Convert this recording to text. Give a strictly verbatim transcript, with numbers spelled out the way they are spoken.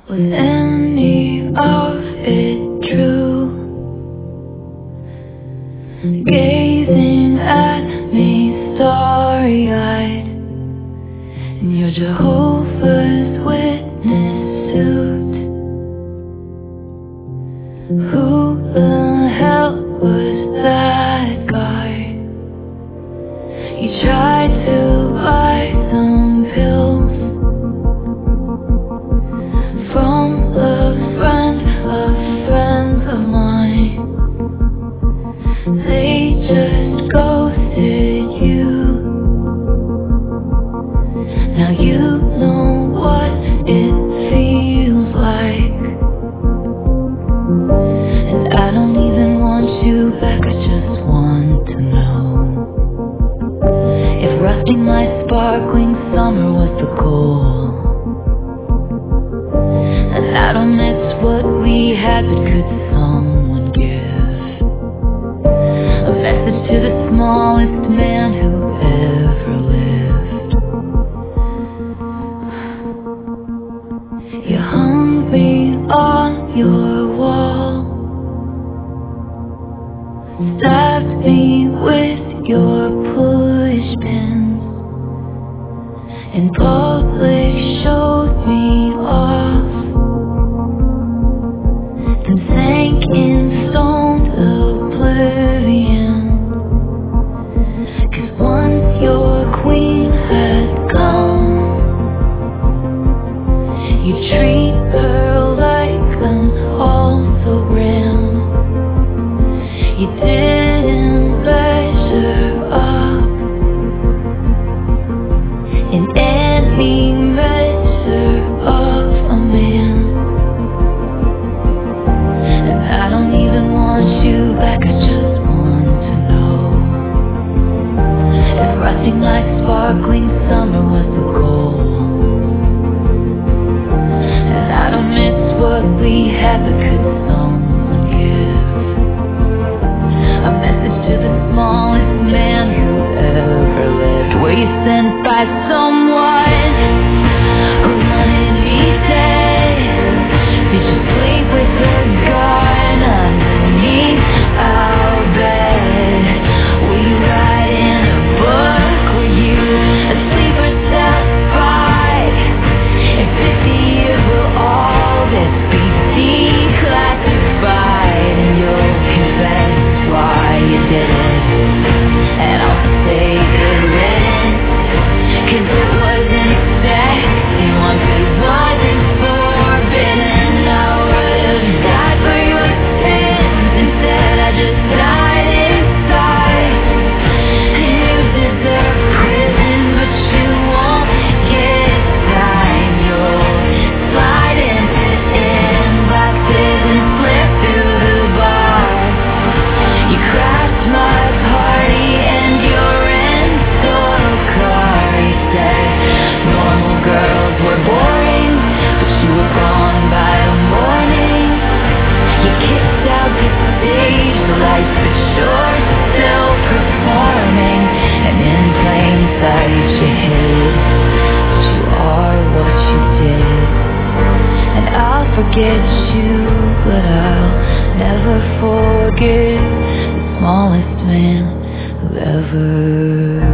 Was any of it true? Gazing at me starry-eyed in your Jehovah's Witness suit. Who the hell was that guy? You tried to buy some pills from a friend of friends of mine. They just ghosted you. Now you know what it feels like, and I don't even want you back. I just want to know if rusting my sparkling summer was the goal. And I don't miss what we had, but could someone give a message to the smallest man who ever lived? You hung me on your wall, stabbed me with your push pins, in public showed me off, then sank in stoned oblivion. 'Cause once your queen had come, you treat her like an also-ran. You didn't measure up in any measure of a man. And I don't even want you back, I just want to know if rusting like sparkling summer was the goal. And I don't miss what we had, but could someone give a message to the smallest man who ever lived? Were you sent by someone who wanted me dead? Did you sleep with a gun underneath our bed? Were you writing a book? Were you asleep or satisfied? In fifty years we'll all this be declassified, and you'll confess why you did it, and I'll say good riddance. 'Cause it wasn't expected, once it wasn't forbidden. I would've died for your sins, instead I just died inside. And you deserve prison, but you won't get time. You'll slide into inboxes and slip through the bars. You crashed my party and your rental car. You said normal girls were boring, but you were gone by the morning. You kicked out the stage lights, but you're still performing. And in plain sight you hid, but you are what you did. And I'll forget you, but I'll never forget the smallest man who ever